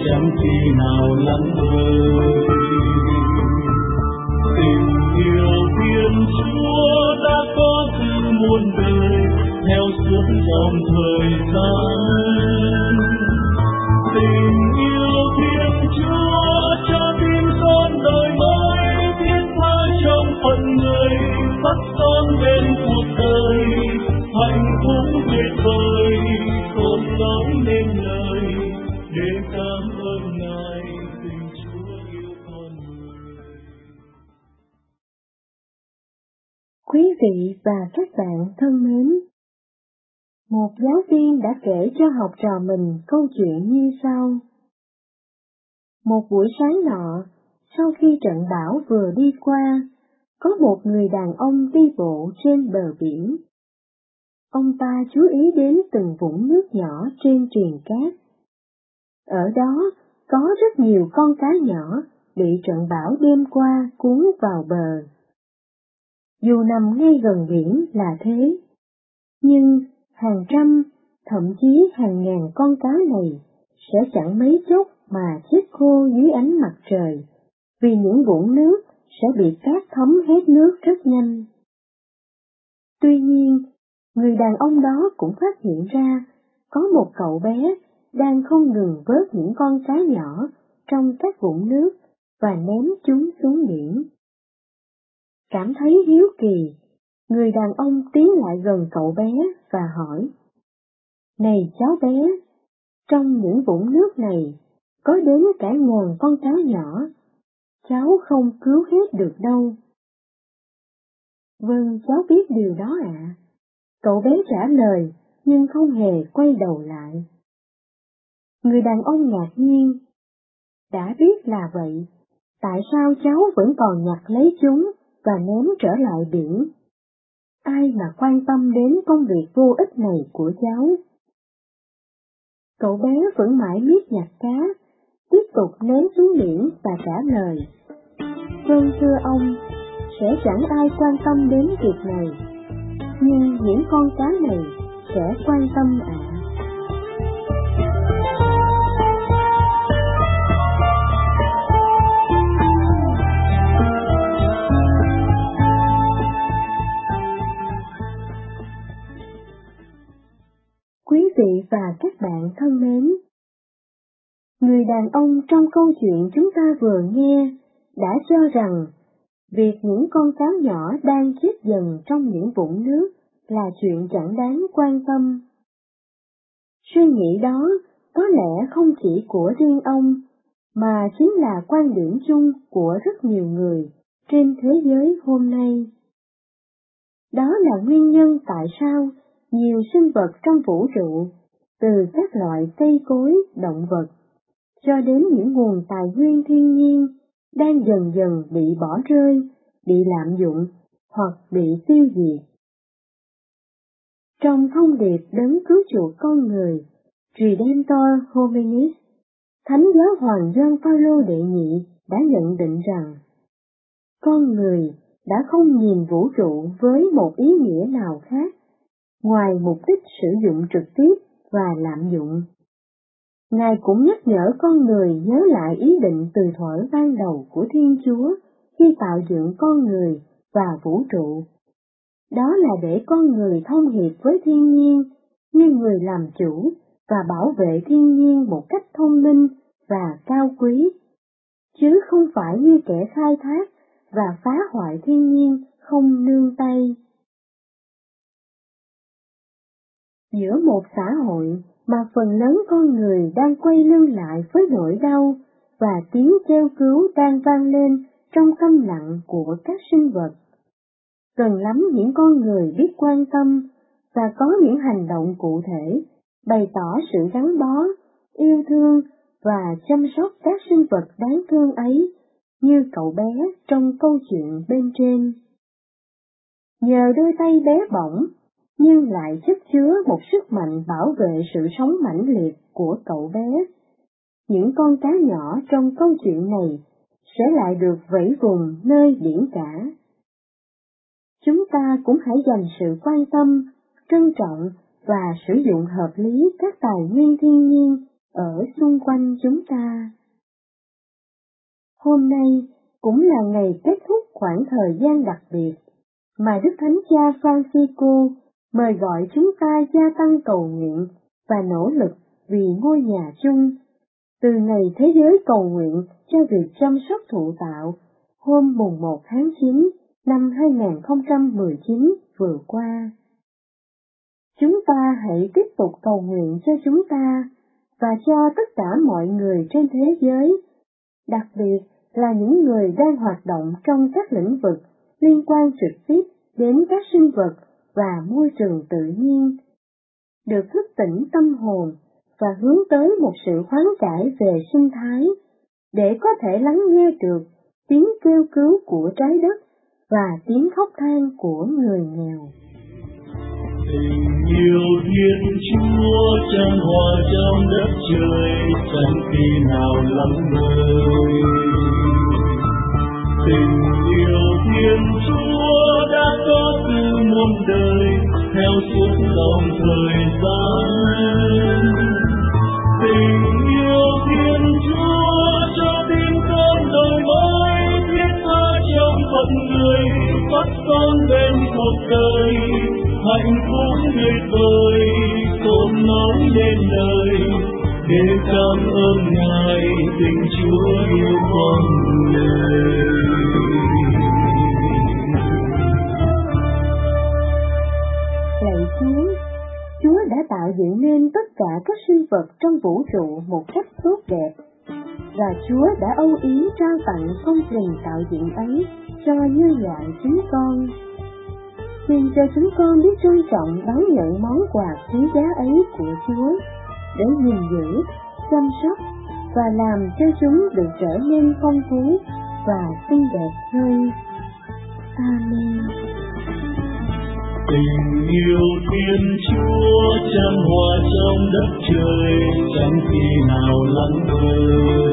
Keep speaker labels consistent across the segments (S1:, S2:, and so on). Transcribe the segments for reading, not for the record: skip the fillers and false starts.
S1: chẳng khi nào lắng ơi. Tình yêu Thiên Chúa đã có từ muôn đời, theo suốt dòng thời gian. Tình yêu Thiên Chúa cho tim con đời mới, thiết tha trong phận người, bắt son bên cuộc đời, hạnh phúc tuyệt vời, không nói nên lời, để cảm ơn Ngài, tình Chúa yêu con người.
S2: Quý vị và các bạn thân mến, một giáo viên đã kể cho học trò mình câu chuyện như sau. Một buổi sáng nọ, sau khi trận bão vừa đi qua, có một người đàn ông đi bộ trên bờ biển. Ông ta chú ý đến từng vũng nước nhỏ trên triền cát. Ở đó có rất nhiều con cá nhỏ bị trận bão đêm qua cuốn vào bờ. Dù nằm ngay gần biển là thế, nhưng hàng trăm, thậm chí hàng ngàn con cá này sẽ chẳng mấy chốc mà chết khô dưới ánh mặt trời, vì những vũng nước sẽ bị cát thấm hết nước rất nhanh. Tuy nhiên, người đàn ông đó cũng phát hiện ra có một cậu bé đang không ngừng vớt những con cá nhỏ trong các vũng nước và ném chúng xuống biển. Cảm thấy hiếu kỳ, người đàn ông tiến lại gần cậu bé và hỏi: Này cháu bé, trong những vũng nước này có đến cả ngàn con cá nhỏ, cháu không cứu hết được đâu. Vâng, cháu biết điều đó ạ. Cậu bé trả lời, nhưng không hề quay đầu lại. Người đàn ông ngạc nhiên. Đã biết là vậy, tại sao cháu vẫn còn nhặt lấy chúng và ném trở lại biển? Ai mà quan tâm đến công việc vô ích này của cháu? Cậu bé vẫn mãi miết nhặt cá, tiếp tục ném xuống biển và trả lời: Vâng thưa ông, sẽ chẳng ai quan tâm đến việc này, nhưng những con cá này sẽ quan tâm ạ. Quý vị và các bạn thân mến, người đàn ông trong câu chuyện chúng ta vừa nghe đã cho rằng việc những con cá nhỏ đang chết dần trong những vũng nước là chuyện chẳng đáng quan tâm. Suy nghĩ đó có lẽ không chỉ của riêng ông, mà chính là quan điểm chung của rất nhiều người trên thế giới hôm nay. Đó là nguyên nhân tại sao nhiều sinh vật trong vũ trụ, từ các loại cây cối, động vật, cho đến những nguồn tài nguyên thiên nhiên, đang dần dần bị bỏ rơi, bị lạm dụng hoặc bị tiêu diệt. Trong thông điệp đấng cứu chuộc con người, Redemptor Hominis, Thánh Giáo Hoàng Gioan Phaolô đệ nhị đã nhận định rằng con người đã không nhìn vũ trụ với một ý nghĩa nào khác, ngoài mục đích sử dụng trực tiếp và lạm dụng. Ngài cũng nhắc nhở con người nhớ lại ý định từ thuở ban đầu của Thiên Chúa khi tạo dựng con người và vũ trụ. Đó là để con người thông hiệp với thiên nhiên như người làm chủ và bảo vệ thiên nhiên một cách thông minh và cao quý, chứ không phải như kẻ khai thác và phá hoại thiên nhiên không nương tay. Giữa một xã hội mà phần lớn con người đang quay lưng lại với nỗi đau và tiếng kêu cứu đang vang lên trong câm lặng của các sinh vật, cần lắm những con người biết quan tâm và có những hành động cụ thể, bày tỏ sự gắn bó, yêu thương và chăm sóc các sinh vật đáng thương ấy, như cậu bé trong câu chuyện bên trên. Nhờ đôi tay bé bỏng, nhưng lại chất chứa một sức mạnh bảo vệ sự sống mãnh liệt của cậu bé, những con cá nhỏ trong câu chuyện này sẽ lại được vẫy vùng nơi biển cả. Chúng ta cũng hãy dành sự quan tâm, trân trọng và sử dụng hợp lý các tài nguyên thiên nhiên ở xung quanh chúng ta. Hôm nay cũng là ngày kết thúc khoảng thời gian đặc biệt mà Đức Thánh Cha Francisco mời gọi chúng ta gia tăng cầu nguyện và nỗ lực vì ngôi nhà chung, từ ngày Thế giới cầu nguyện cho việc chăm sóc thụ tạo hôm mùng 1 tháng 9 năm 2019 vừa qua. Chúng ta hãy tiếp tục cầu nguyện cho chúng ta và cho tất cả mọi người trên thế giới, đặc biệt là những người đang hoạt động trong các lĩnh vực liên quan trực tiếp đến các sinh vật và môi trường tự nhiên, được thức tỉnh tâm hồn và hướng tới một sự hoán cải về sinh thái, để có thể lắng nghe được tiếng kêu cứu của trái đất và tiếng khóc than của người nghèo.
S1: Tình yêu Thiên Chúa chan hòa trong đất trời, chẳng khi nào lắng ngơi. Tình yêu Thiên Chúa đã có từ muôn đời, theo suốt dòng thời gian. Tình yêu Thiên Chúa cho tim con đời mới, thiết tha trong phận người, phát son bên cuộc đời. Hạnh phúc tuyệt vời, tôn nói lên lời, để cảm ơn Ngài, tình Chúa yêu con người.
S2: Lạy Chúa, Chúa đã tạo dựng nên tất cả các sinh vật trong vũ trụ một cách tốt đẹp, và Chúa đã âu yếm trao tặng công trình tạo dựng ấy cho nhân loại chúng con. Xin cho chúng con biết trân trọng đón nhận món quà quý giá ấy của Chúa, để gìn giữ, chăm sóc và làm cho chúng được trở nên phong phú và xinh đẹp hơn. Amen.
S1: Tình yêu Thiên Chúa chan hòa trong đất trời, chẳng khi nào lắng ngơi.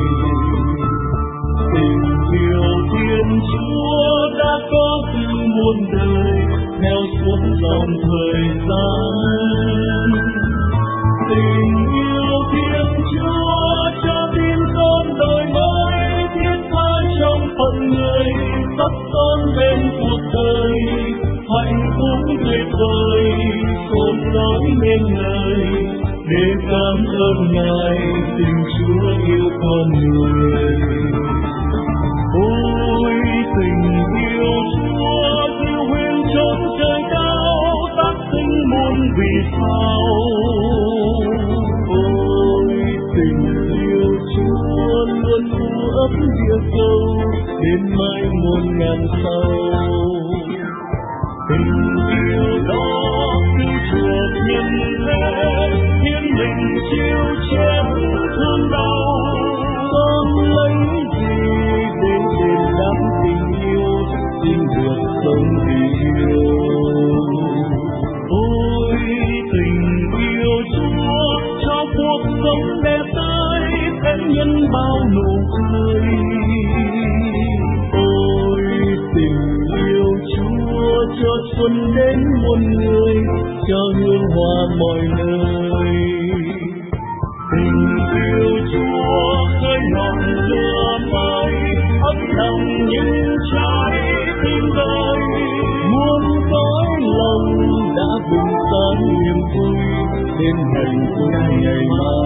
S1: Tình yêu Thiên Chúa đã có từ muôn đời, theo suốt dòng thời gian. Tình yêu Thiên Chúa cho tim con đời mới, thiết tha trong phận người, sắp son bên cuộc đời. Hạnh phúc tuyệt vời, tôn nói nên lời, để cảm ơn Ngài, tình Chúa yêu con người. Ôi tình yêu Chúa diệu huyền chốn trời cao, tác sinh muôn vì sao. Ôi tình yêu Chúa luôn u ấp địa cầu, đến mai muôn ngàn sau. Tình yêu đó cứ chuộc nhân thế, hiến mình chịu chết thương đau. Con lấy gì để đền đáp tình yêu, xin được sống vì yêu. Ôi tình yêu Chúa cho cuộc sống đẹp tươi, sẽ nhân bao nụ cười. Cho xuân đến muôn người, cho hương hoa mọi nơi. Tình yêu Chúa khơi ngọn lửa mới, ấm lòng những trái tim đời. Muôn cõi lòng đã bừng sáng niềm vui, đến hạnh phúc ngày mai.